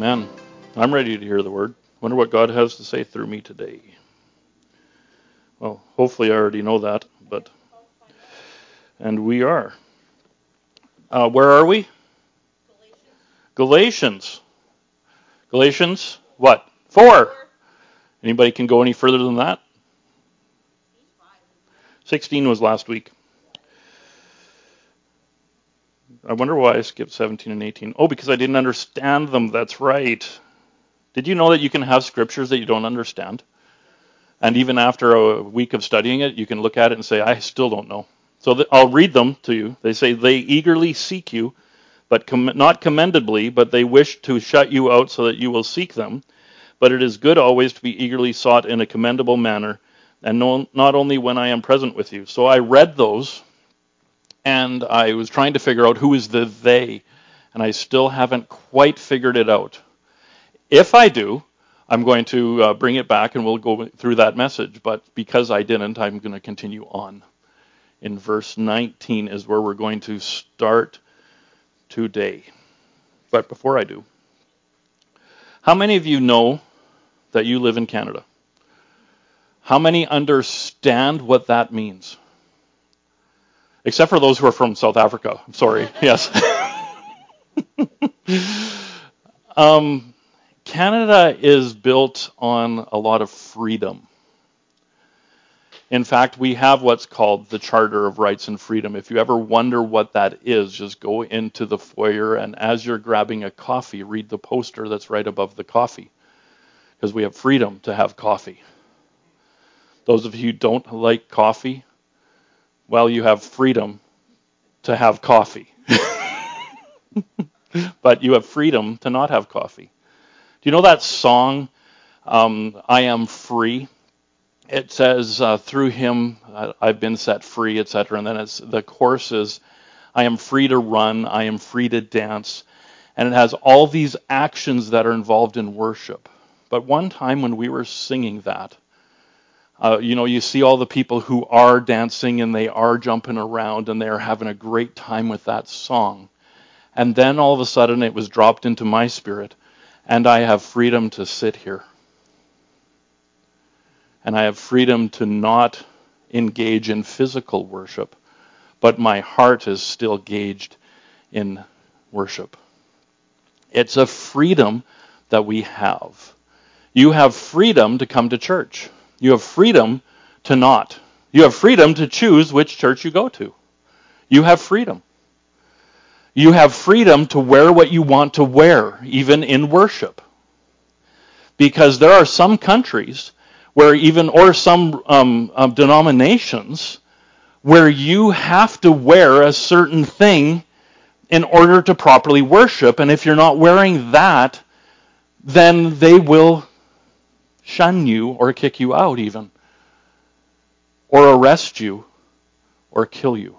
Amen. I'm ready to hear the word. Wonder what God has to say through me today. Well, hopefully I already know that, and we are. Where are we? Galatians. Galatians, what? 4. Anybody can go any further than that? 16 was last week. I wonder why I skipped 17 and 18. Oh, because I didn't understand them. That's right. Did you know that you can have scriptures that you don't understand? And even after a week of studying it, you can look at it and say, I still don't know. So I'll read them to you. They say, they eagerly seek you, but not commendably, but they wish to shut you out so that you will seek them. But it is good always to be eagerly sought in a commendable manner, and not only when I am present with you. So I read those, and I was trying to figure out who is the they, and I still haven't quite figured it out. If I do, I'm going to bring it back and we'll go through that message. But because I didn't, I'm going to continue on. In verse 19 is where we're going to start today. But before I do, how many of you know that you live in Canada? How many understand what that means? Except for those who are from South Africa. I'm sorry. Yes. Canada is built on a lot of freedom. In fact, we have what's called the Charter of Rights and Freedom. If you ever wonder what that is, just go into the foyer, and as you're grabbing a coffee, read the poster that's right above the coffee. Because we have freedom to have coffee. Those of you who don't like coffee, well, you have freedom to have coffee. But you have freedom to not have coffee. Do you know that song, I Am Free? It says, through him I've been set free, etc. And then the chorus is, I am free to run, I am free to dance. And it has all these actions that are involved in worship. But one time when we were singing that, you see all the people who are dancing and they are jumping around and they're having a great time with that song. And then all of a sudden it was dropped into my spirit, and I have freedom to sit here. And I have freedom to not engage in physical worship, but my heart is still gauged in worship. It's a freedom that we have. You have freedom to come to church. You have freedom to not. You have freedom to choose which church you go to. You have freedom. You have freedom to wear what you want to wear, even in worship. Because there are some countries or some denominations where you have to wear a certain thing in order to properly worship. And if you're not wearing that, then they will shun you or kick you out even, or arrest you or kill you.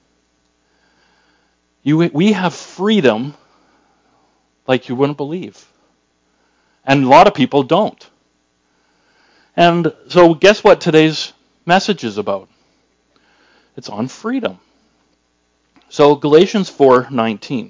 We have freedom like you wouldn't believe. And a lot of people don't. And so guess what today's message is about? It's on freedom. So Galatians 4:19.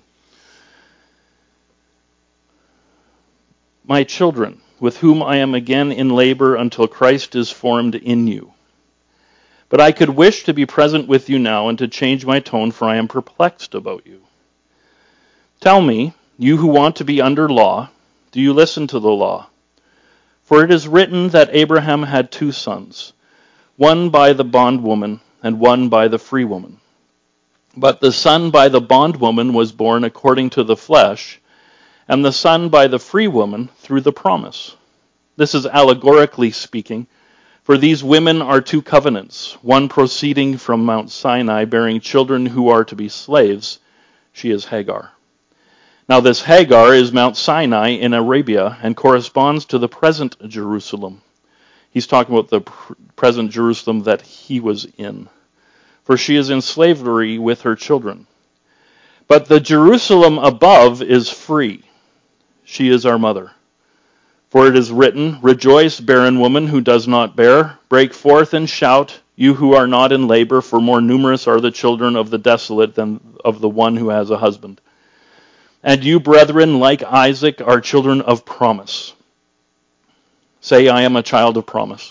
My children, with whom I am again in labor until Christ is formed in you. But I could wish to be present with you now and to change my tone, for I am perplexed about you. Tell me, you who want to be under law, do you listen to the law? For it is written that Abraham had 2 sons, one by the bondwoman and one by the free woman. But the son by the bondwoman was born according to the flesh, and the son by the free woman through the promise. This is allegorically speaking, for these women are 2 covenants, one proceeding from Mount Sinai, bearing children who are to be slaves. She is Hagar. Now this Hagar is Mount Sinai in Arabia and corresponds to the present Jerusalem. He's talking about the present Jerusalem that he was in. For she is in slavery with her children. But the Jerusalem above is free. She is our mother. For it is written, Rejoice, barren woman who does not bear. Break forth and shout, you who are not in labor, for more numerous are the children of the desolate than of the one who has a husband. And you, brethren, like Isaac, are children of promise. Say, I am a child of promise.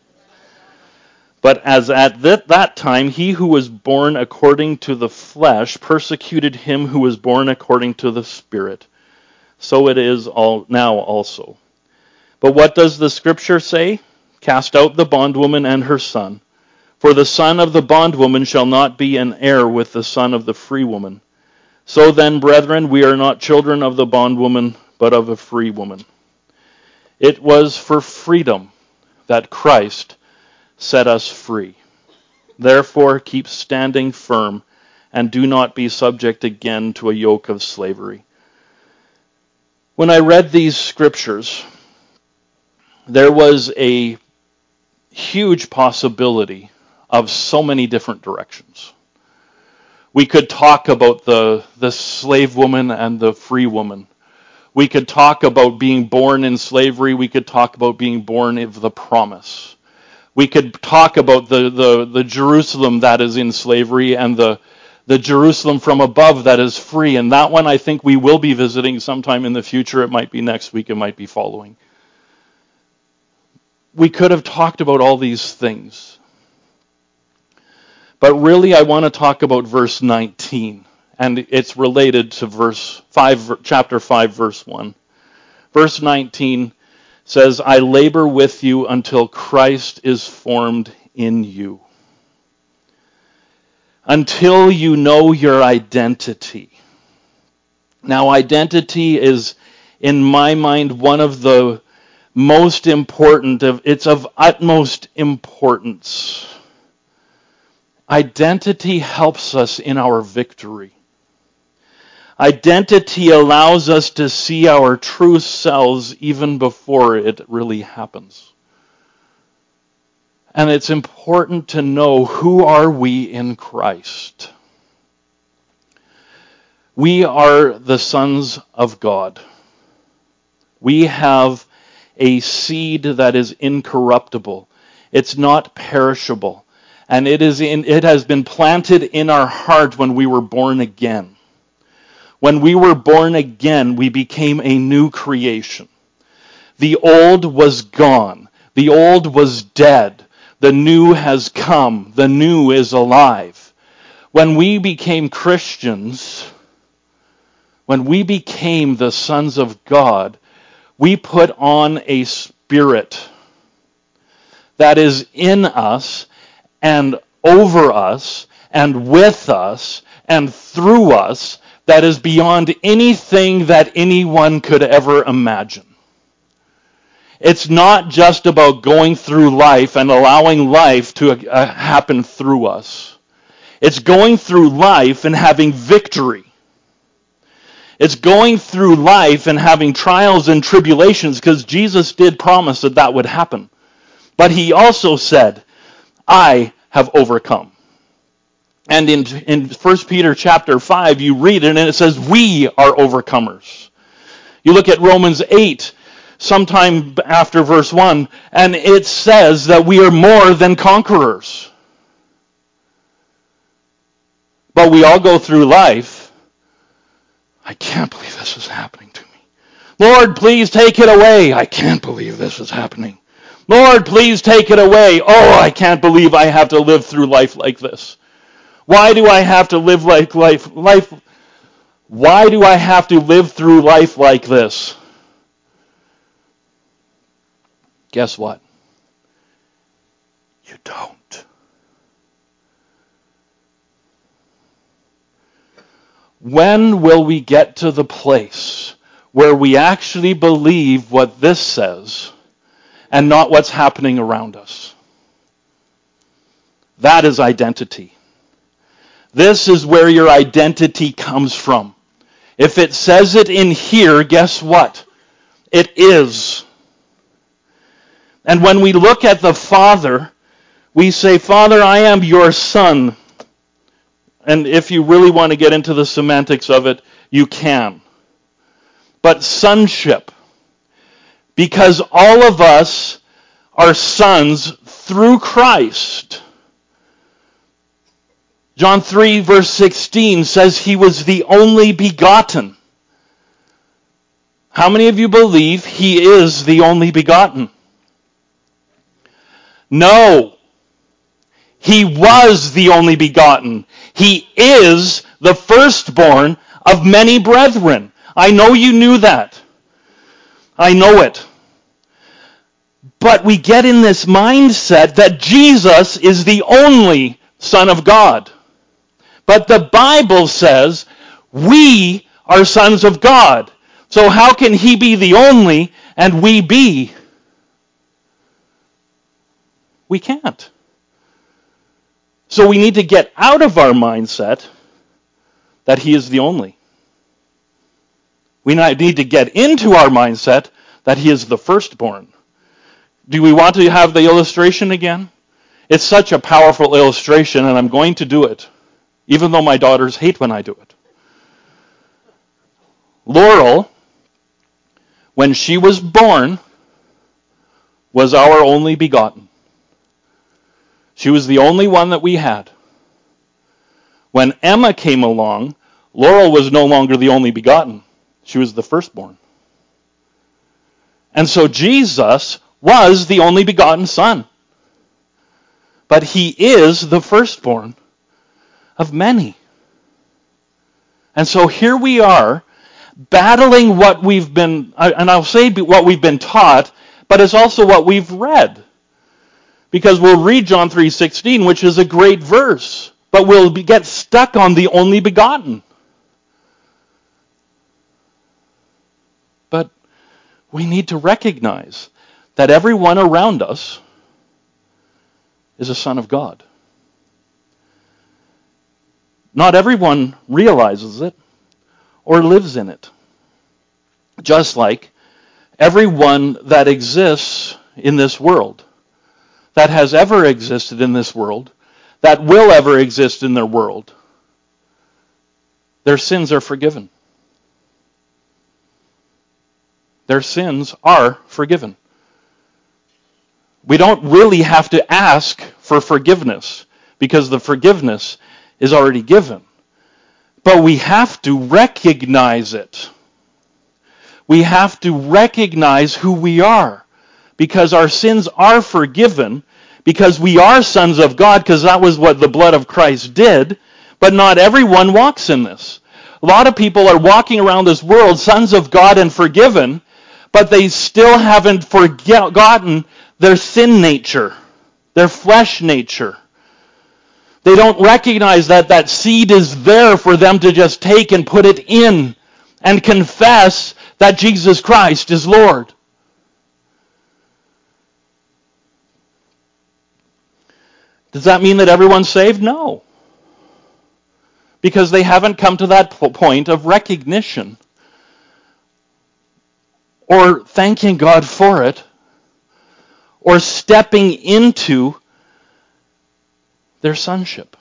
But as at that time he who was born according to the flesh persecuted him who was born according to the Spirit, so it is now also. But what does the Scripture say? Cast out the bondwoman and her son, for the son of the bondwoman shall not be an heir with the son of the free woman. So then, brethren, we are not children of the bondwoman, but of a free woman. It was for freedom that Christ set us free. Therefore, keep standing firm, and do not be subject again to a yoke of slavery. When I read these scriptures, there was a huge possibility of so many different directions. We could talk about the slave woman and the free woman. We could talk about being born in slavery. We could talk about being born of the promise. We could talk about the Jerusalem that is in slavery and the Jerusalem from above that is free. And that one I think we will be visiting sometime in the future. It might be next week. It might be following. We could have talked about all these things. But really I want to talk about verse 19. And it's related to chapter 5, verse 1. Verse 19 says, I labor with you until Christ is formed in you. Until you know your identity. Now, identity is, in my mind, one of the most important, it's of utmost importance. Identity helps us in our victory. Identity allows us to see our true selves even before it really happens. And it's important to know, who are we in Christ? We are the sons of God. We have a seed that is incorruptible. It's not perishable. And it has been planted in our heart when we were born again. When we were born again, we became a new creation. The old was gone. The old was dead. The new has come. The new is alive. When we became Christians, when we became the sons of God, we put on a spirit that is in us and over us and with us and through us, that is beyond anything that anyone could ever imagine. It's not just about going through life and allowing life to happen through us. It's going through life and having victory. It's going through life and having trials and tribulations, because Jesus did promise that that would happen. But he also said, I have overcome. And in 1 Peter chapter 5, you read it, and it says, we are overcomers. You look at Romans 8, sometime after verse 1, and it says that we are more than conquerors. But we all go through life, I can't believe this is happening to me. Lord, please take it away. I can't believe this is happening. Lord, please take it away. Oh, I can't believe I have to live through life like this. Why do I have to live like life? Why do I have to live through life like this? Guess what? You don't. When will we get to the place where we actually believe what this says and not what's happening around us? That is identity. This is where your identity comes from. If it says it in here, guess what? It is. And when we look at the Father, we say, Father, I am your Son. And if you really want to get into the semantics of it, you can. But sonship, because all of us are sons through Christ. John 3 verse 16 says he was the only begotten. How many of you believe he is the only begotten? No. He was the only begotten. He is the firstborn of many brethren. I know you knew that. I know it. But we get in this mindset that Jesus is the only Son of God. But the Bible says we are sons of God. So how can he be the only and we be? We can't. So we need to get out of our mindset that he is the only. We need to get into our mindset that he is the firstborn. Do we want to have the illustration again? It's such a powerful illustration, and I'm going to do it, even though my daughters hate when I do it. Laurel, when she was born, was our only begotten. She was the only one that we had. When Emma came along, Laurel was no longer the only begotten. She was the firstborn. And so Jesus was the only begotten Son. But he is the firstborn of many. And so here we are, battling what we've been, and I'll say what we've been taught, but it's also what we've read. Because we'll read John 3:16, which is a great verse, but we'll get stuck on the only begotten. But we need to recognize that everyone around us is a son of God. Not everyone realizes it or lives in it. Just like everyone that exists in this world, that has ever existed in this world, that will ever exist in their world, their sins are forgiven. Their sins are forgiven. We don't really have to ask for forgiveness because the forgiveness is already given. But we have to recognize it. We have to recognize who we are because our sins are forgiven because we are sons of God because that was what the blood of Christ did. But not everyone walks in this. A lot of people are walking around this world sons of God and forgiven, but they still haven't forgotten their sin nature, their flesh nature. They don't recognize that that seed is there for them to just take and put it in and confess that Jesus Christ is Lord. Does that mean that everyone's saved? No. Because they haven't come to that point of recognition or thanking God for it, or stepping into their sonship.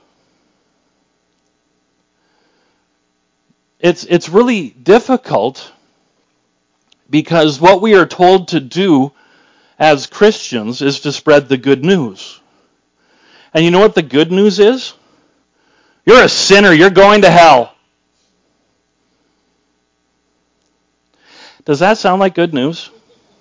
It's really difficult because what we are told to do as Christians is to spread the good news. And you know what the good news is? You're a sinner, you're going to hell. Does that sound like good news?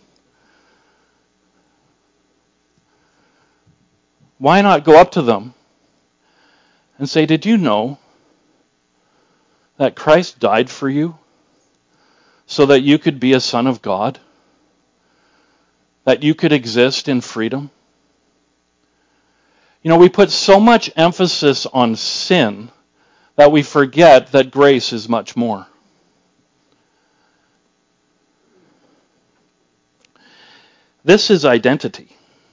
Why not go up to them and say, did you know that Christ died for you so that you could be a son of God? That you could exist in freedom? You know, we put so much emphasis on sin that we forget that grace is much more. This is identity.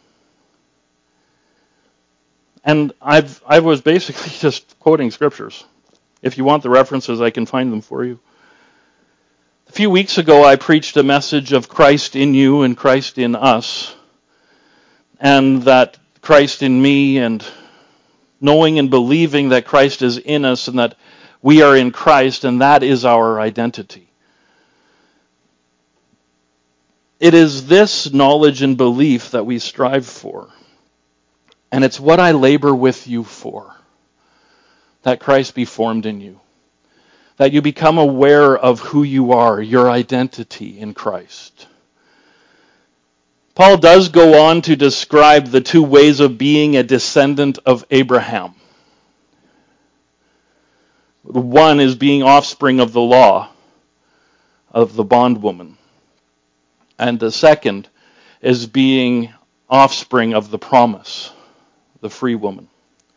And I was basically just quoting scriptures. If you want the references, I can find them for you. A few weeks ago, I preached a message of Christ in you and Christ in us. And that Christ in me, and knowing and believing that Christ is in us and that we are in Christ, and that is our identity. It is this knowledge and belief that we strive for. And it's what I labor with you for. That Christ be formed in you. that you become aware of who you are, your identity in Christ. Paul does go on to describe the two ways of being a descendant of Abraham. One is being offspring of the law, of the bondwoman. And the second is being offspring of the promise, the free woman.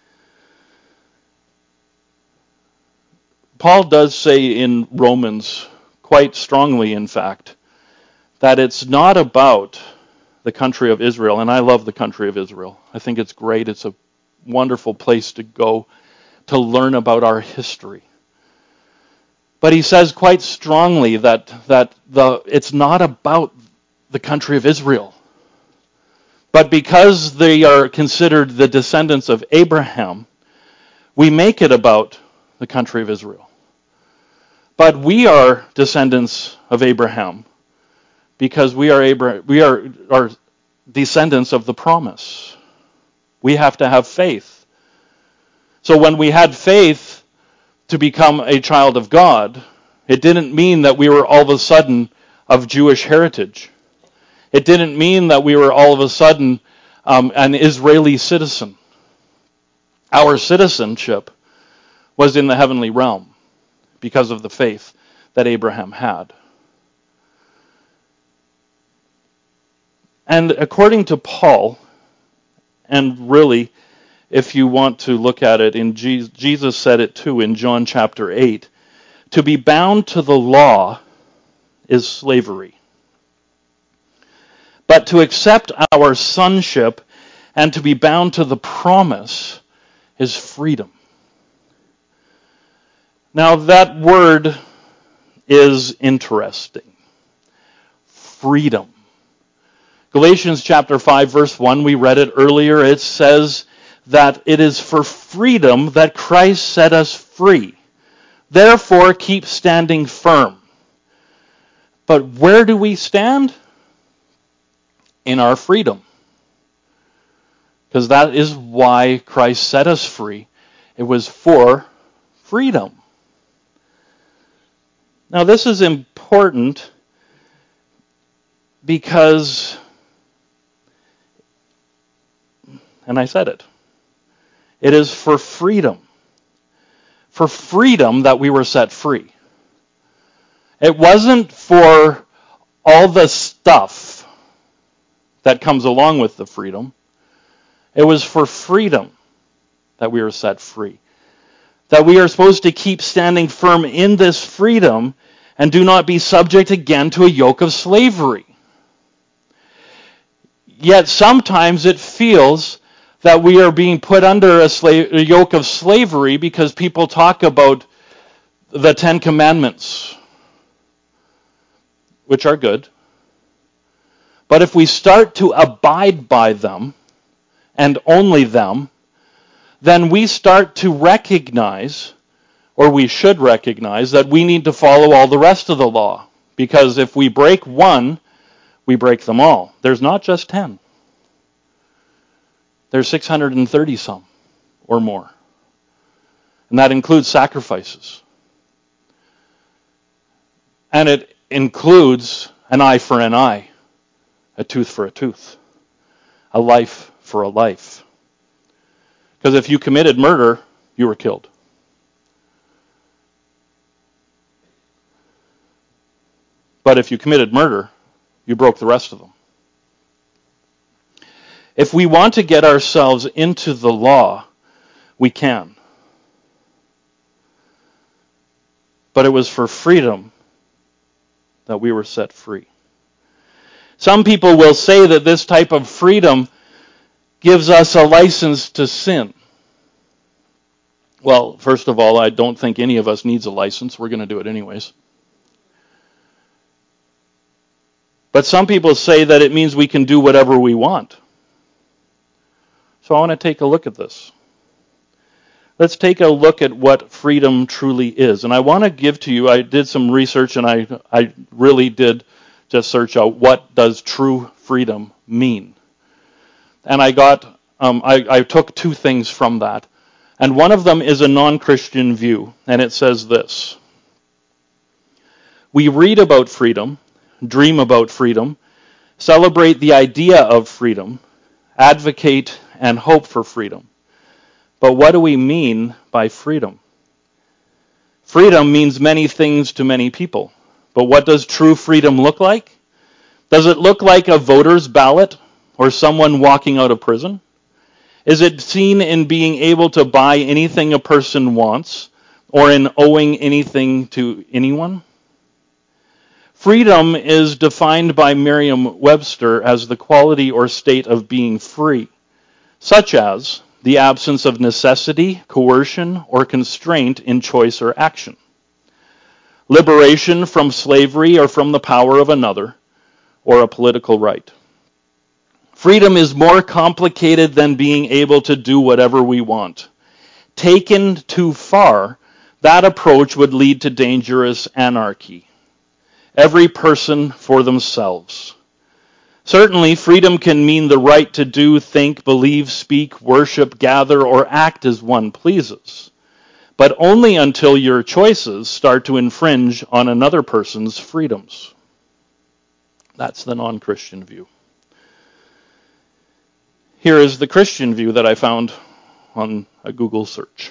Paul does say in Romans, quite strongly in fact, that it's not about the country of Israel, and I love the country of Israel. I think it's great. It's a wonderful place to go to learn about our history. But he says quite strongly that it's not about the country of Israel. But because they are considered the descendants of Abraham, we make it about the country of Israel. But we are descendants of Abraham because we are descendants of the promise. We have to have faith. So when we had faith to become a child of God, it didn't mean that we were all of a sudden of Jewish heritage. It didn't mean that we were all of a sudden an Israeli citizen. Our citizenship was in the heavenly realm because of the faith that Abraham had. And according to Paul, and really, if you want to look at it, Jesus said it too in John chapter 8, to be bound to the law is slavery. But to accept our sonship and to be bound to the promise is freedom. Now that word is interesting. Freedom. Galatians chapter 5 verse 1, we read it earlier. It says that it is for freedom that Christ set us free. Therefore, keep standing firm. But where do we stand? In our freedom. Because that is why Christ set us free. It was for freedom. Now this is important because, and I said it, it is for freedom. For freedom that we were set free. It wasn't for all the stuff that comes along with the freedom. It was for freedom that we were set free. That we are supposed to keep standing firm in this freedom and do not be subject again to a yoke of slavery. Yet sometimes it feels that we are being put under a yoke of slavery because people talk about the Ten Commandments, which are good. But if we start to abide by them, and only them, then we start to recognize, or we should recognize, that we need to follow all the rest of the law. Because if we break one, we break them all. There's not just 10. There's 630 some, or more. And that includes sacrifices. And it includes an eye for an eye, a tooth for a tooth, a life for a life. Because if you committed murder, you were killed. But if you committed murder, you broke the rest of them. If we want to get ourselves into the law, we can. But it was for freedom that we were set free. Some people will say that this type of freedom gives us a license to sin. Well, first of all, I don't think any of us needs a license. We're going to do it anyways. But some people say that it means we can do whatever we want. So I want to take a look at this. Let's take a look at what freedom truly is. And I want to give to you, I did some research and I really did just search out what does true freedom mean. And I took two things from that. And one of them is a non-Christian view. And it says this. We read about freedom, dream about freedom, celebrate the idea of freedom, advocate and hope for freedom. But what do we mean by freedom? Freedom means many things to many people. But what does true freedom look like? Does it look like a voter's ballot or someone walking out of prison? Is it seen in being able to buy anything a person wants or in owing anything to anyone? Freedom is defined by Merriam-Webster as the quality or state of being free, such as the absence of necessity, coercion, or constraint in choice or action. Liberation from slavery or from the power of another, or a political right. Freedom is more complicated than being able to do whatever we want. Taken too far, that approach would lead to dangerous anarchy. Every person for themselves. Certainly, freedom can mean the right to do, think, believe, speak, worship, gather, or act as one pleases. But only until your choices start to infringe on another person's freedoms. That's the non-Christian view. Here is the Christian view that I found on a Google search.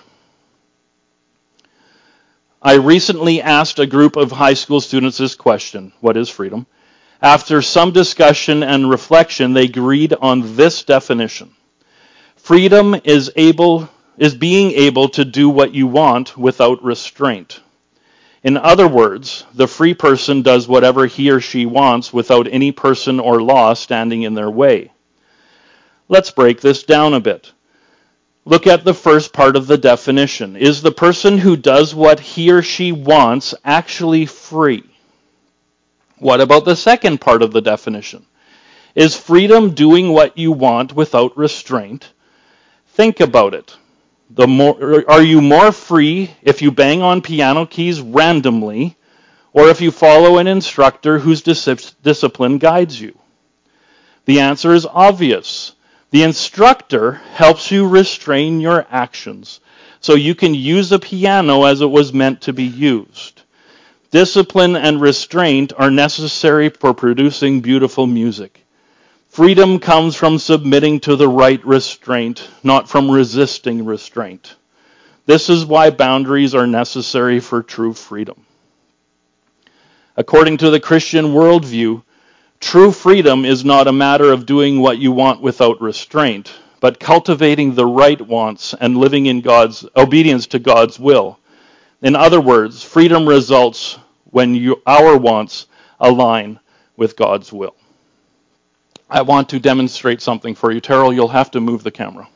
I recently asked a group of high school students this question, what is freedom? After some discussion and reflection, they agreed on this definition. Freedom is being able to do what you want without restraint. In other words, the free person does whatever he or she wants without any person or law standing in their way. Let's break this down a bit. Look at the first part of the definition. Is the person who does what he or she wants actually free? What about the second part of the definition? Is freedom doing what you want without restraint? Think about it. Are you more free if you bang on piano keys randomly, or if you follow an instructor whose discipline guides you? The answer is obvious. The instructor helps you restrain your actions, so you can use a piano as it was meant to be used. Discipline and restraint are necessary for producing beautiful music. Freedom comes from submitting to the right restraint, not from resisting restraint. This is why boundaries are necessary for true freedom. According to the Christian worldview, true freedom is not a matter of doing what you want without restraint, but cultivating the right wants and living in God's obedience to God's will. In other words, freedom results when our wants align with God's will. I want to demonstrate something for you. Terrell, you'll have to move the camera.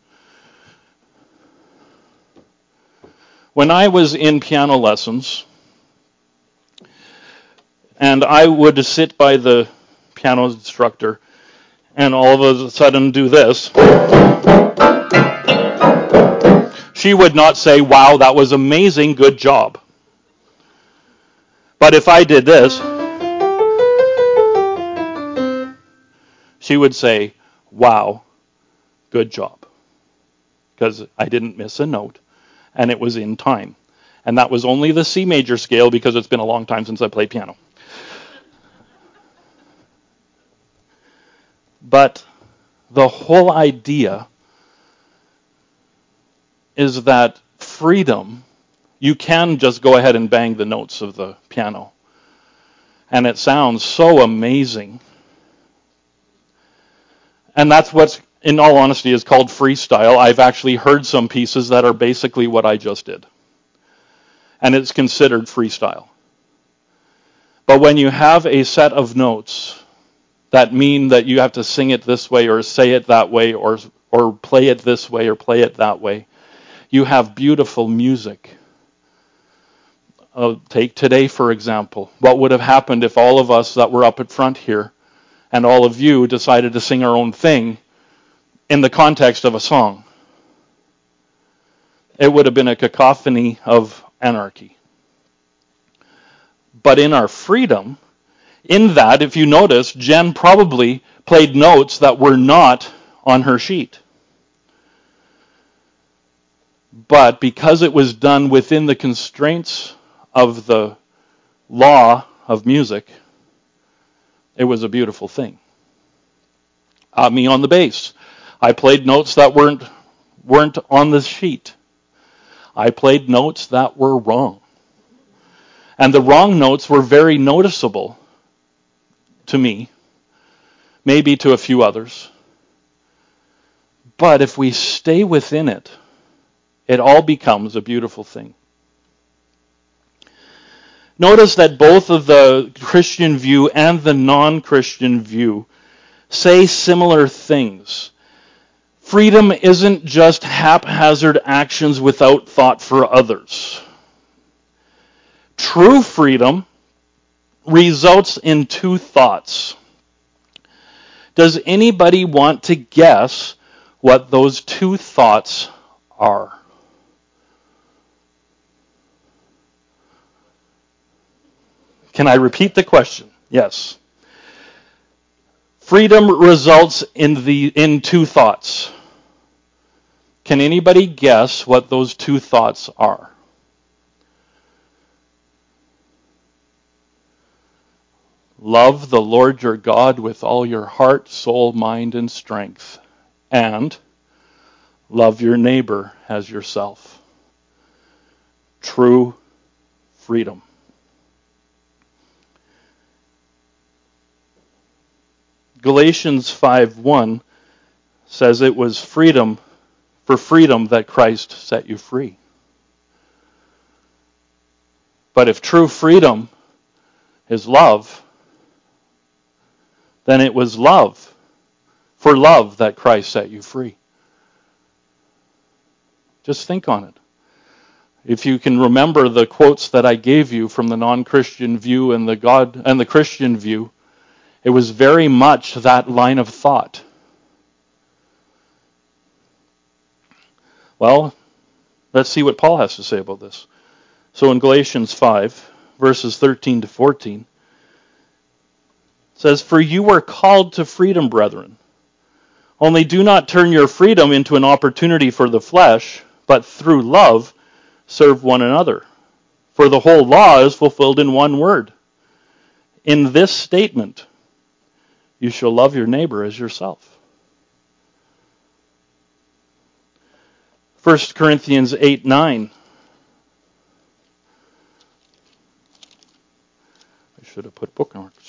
When I was in piano lessons, and I would sit by the piano instructor and all of a sudden do this, she would not say, "Wow, that was amazing, good job." But if I did this, she would say, "Wow, good job." Because I didn't miss a note, and it was in time. And that was only the C major scale because it's been a long time since I played piano. But the whole idea is that freedom, you can just go ahead and bang the notes of the piano. And it sounds so amazing. And that's what's, in all honesty, is called freestyle. I've actually heard some pieces that are basically what I just did. And it's considered freestyle. But when you have a set of notes that mean that you have to sing it this way or say it that way or play it this way or play it that way, you have beautiful music. Take today, for example. What would have happened if all of us that were up at front here and all of you decided to sing our own thing in the context of a song? It would have been a cacophony of anarchy. But in our freedom, in that, if you notice, Jen probably played notes that were not on her sheet. But because it was done within the constraints of the law of music, it was a beautiful thing. Me on the bass, I played notes that weren't on the sheet. I played notes that were wrong. And the wrong notes were very noticeable to me, maybe to a few others. But if we stay within it, it all becomes a beautiful thing. Notice that both of the Christian view and the non-Christian view say similar things. Freedom isn't just haphazard actions without thought for others. True freedom results in two thoughts. Does anybody want to guess what those two thoughts are? Can I repeat the question? Yes. Freedom results in two thoughts. Can anybody guess what those two thoughts are? Love the Lord your God with all your heart, soul, mind, and strength. And love your neighbor as yourself. True freedom. Galatians 5:1 says it was freedom that Christ set you free. But if true freedom is love, then it was for love that Christ set you free. Just think on it. If you can remember the quotes that I gave you from the non-Christian view and the Christian view, it was very much that line of thought. Well, let's see what Paul has to say about this. So in Galatians 5, verses 13 to 14, it says, "For you were called to freedom, brethren. Only do not turn your freedom into an opportunity for the flesh, but through love serve one another. For the whole law is fulfilled in one word. In this statement, you shall love your neighbor as yourself." 1 Corinthians 8:9. I should have put bookmarks.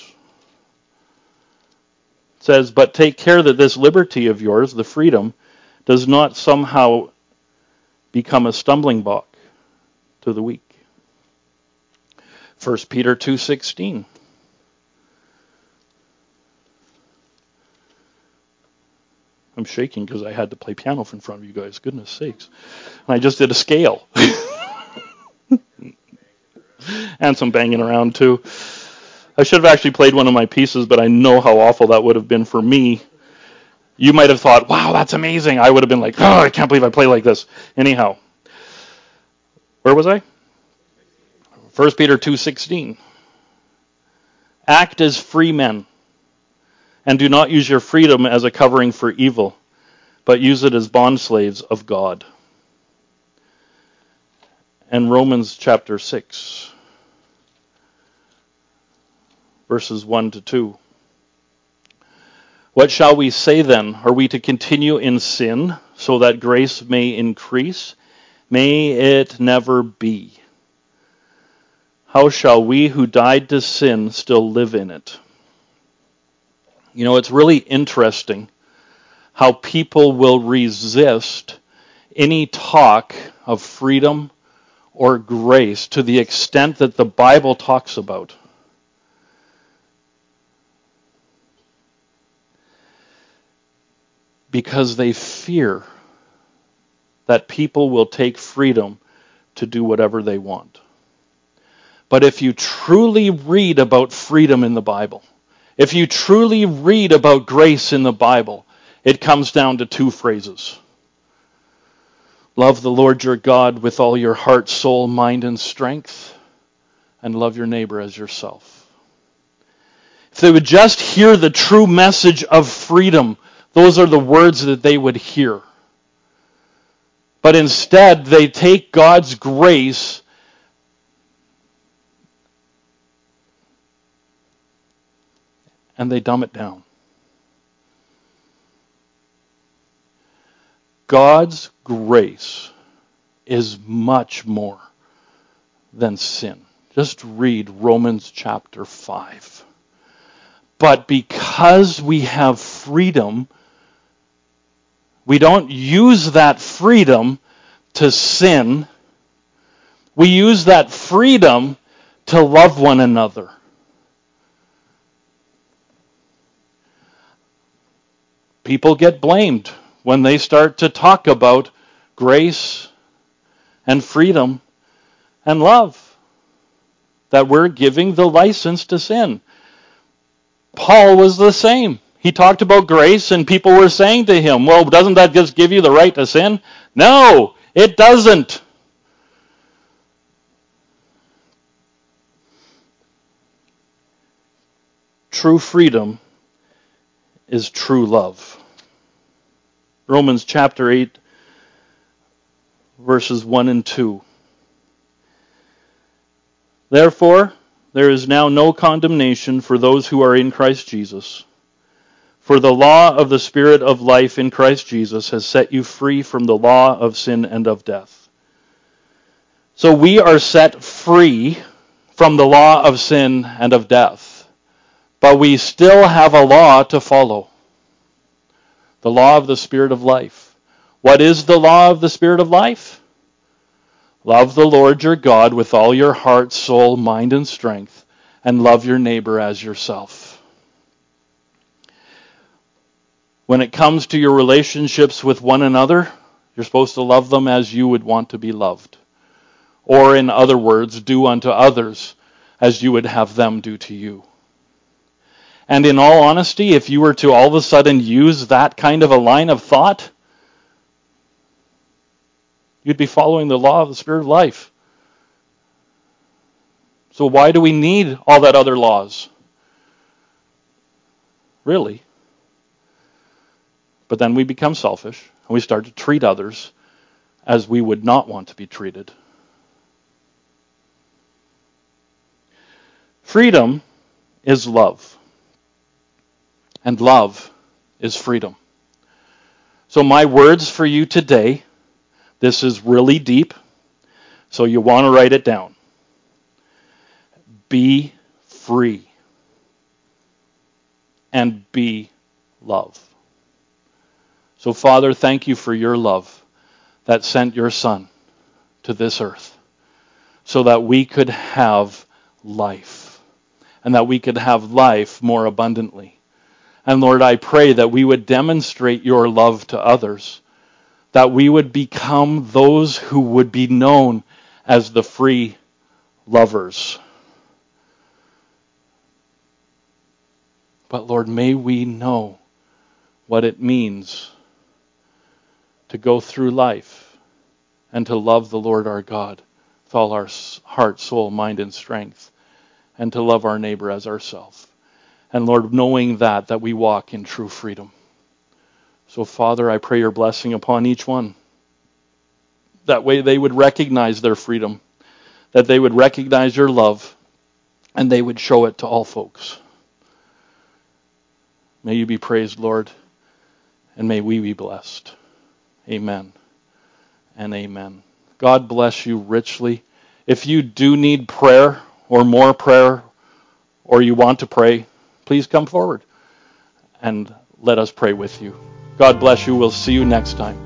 It says, "But take care that this liberty of yours, the freedom, does not somehow become a stumbling block to the weak." 1 Peter 2:16. I'm shaking because I had to play piano in front of you guys. Goodness sakes. And I just did a scale. And some banging around too. I should have actually played one of my pieces, but I know how awful that would have been for me. You might have thought, wow, that's amazing. I would have been like, oh, I can't believe I play like this. Anyhow. Where was I? 1 Peter 2:16. "Act as free men, and do not use your freedom as a covering for evil, but use it as bondslaves of God." And Romans chapter 6, verses 1 to 2. "What shall we say then? Are we to continue in sin so that grace may increase? May it never be. How shall we who died to sin still live in it?" You know, it's really interesting how people will resist any talk of freedom or grace to the extent that the Bible talks about. Because they fear that people will take freedom to do whatever they want. But if you truly read about freedom in the Bible, if you truly read about grace in the Bible, it comes down to two phrases. Love the Lord your God with all your heart, soul, mind, and strength, and love your neighbor as yourself. If they would just hear the true message of freedom, those are the words that they would hear. But instead, they take God's grace and they dumb it down. God's grace is much more than sin. Just read Romans chapter 5. But because we have freedom, we don't use that freedom to sin. We use that freedom to love one another. People get blamed when they start to talk about grace and freedom and love. That we're giving the license to sin. Paul was the same. He talked about grace and people were saying to him, well, doesn't that just give you the right to sin? No, it doesn't. True freedom is true love. Romans chapter 8, verses 1 and 2. Therefore, there is now no condemnation for those who are in Christ Jesus. For the law of the Spirit of life in Christ Jesus has set you free from the law of sin and of death. So we are set free from the law of sin and of death. But we still have a law to follow. The law of the Spirit of life. What is the law of the Spirit of life? Love the Lord your God with all your heart, soul, mind, and strength, and love your neighbor as yourself. When it comes to your relationships with one another, you're supposed to love them as you would want to be loved. Or in other words, do unto others as you would have them do to you. And in all honesty, if you were to all of a sudden use that kind of a line of thought, you'd be following the law of the Spirit of life. So why do we need all that other laws? Really? But then we become selfish, and we start to treat others as we would not want to be treated. Freedom is love. And love is freedom. So my words for you today, this is really deep, so you want to write it down. Be free. And be love. So Father, thank you for your love that sent your Son to this earth so that we could have life and that we could have life more abundantly. And Lord, I pray that we would demonstrate your love to others, that we would become those who would be known as the free lovers. But Lord, may we know what it means to go through life and to love the Lord our God with all our heart, soul, mind, and strength, and to love our neighbor as ourselves. And Lord, knowing that we walk in true freedom. So Father, I pray your blessing upon each one. That way they would recognize their freedom, that they would recognize your love, and they would show it to all folks. May you be praised, Lord, and may we be blessed. Amen and amen. God bless you richly. If you do need prayer or more prayer, or you want to pray, please come forward and let us pray with you. God bless you. We'll see you next time.